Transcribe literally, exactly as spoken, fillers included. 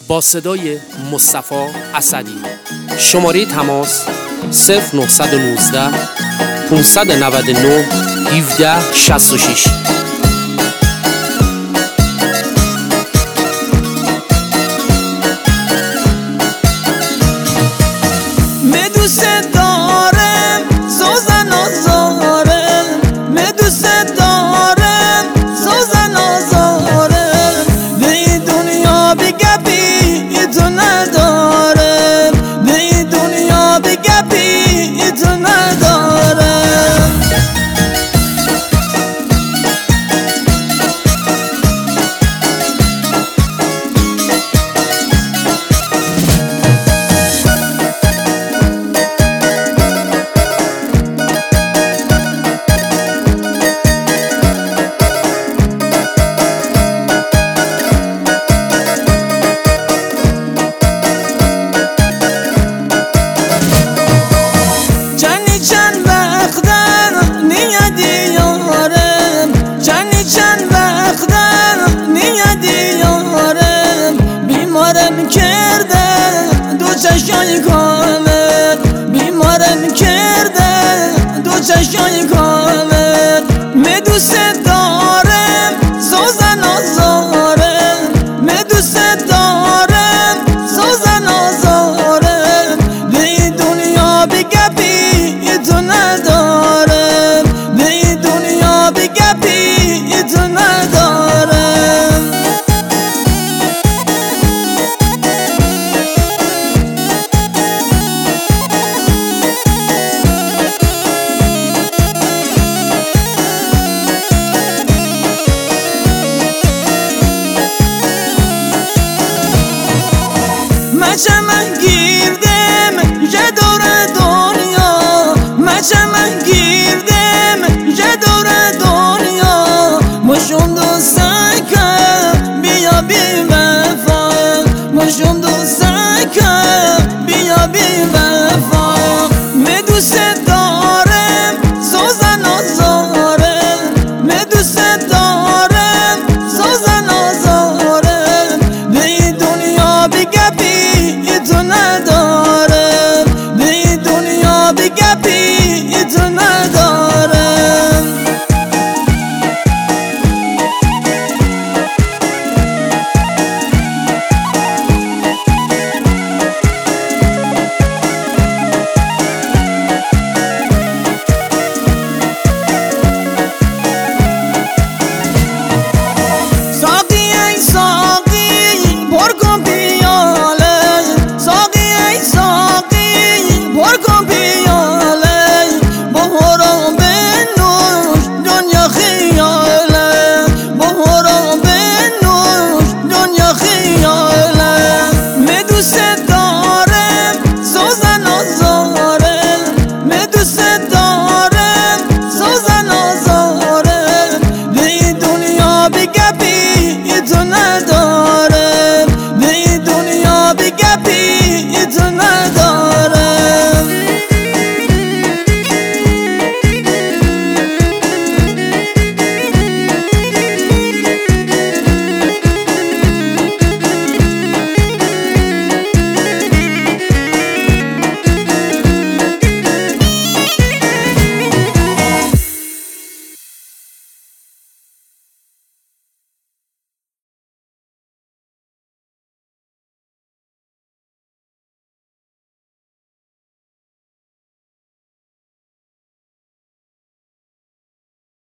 با صدای مصطفی اسدی. شماره تماس صفر نه یک نه پانصد و نود و نه هفده شصت و شش. چشای کامل بیمارم کرده دو چشای کامل می دوست دارم سوزن آزارم می دوست دارم سوزن آزارم به دنیا بگپی تو ندارم به دنیا بگپی تو ندارم من گیردم یه دور دنیا من گیردم یه دور دنیا مشون دوستم که بیا بی وفا مشون دوستم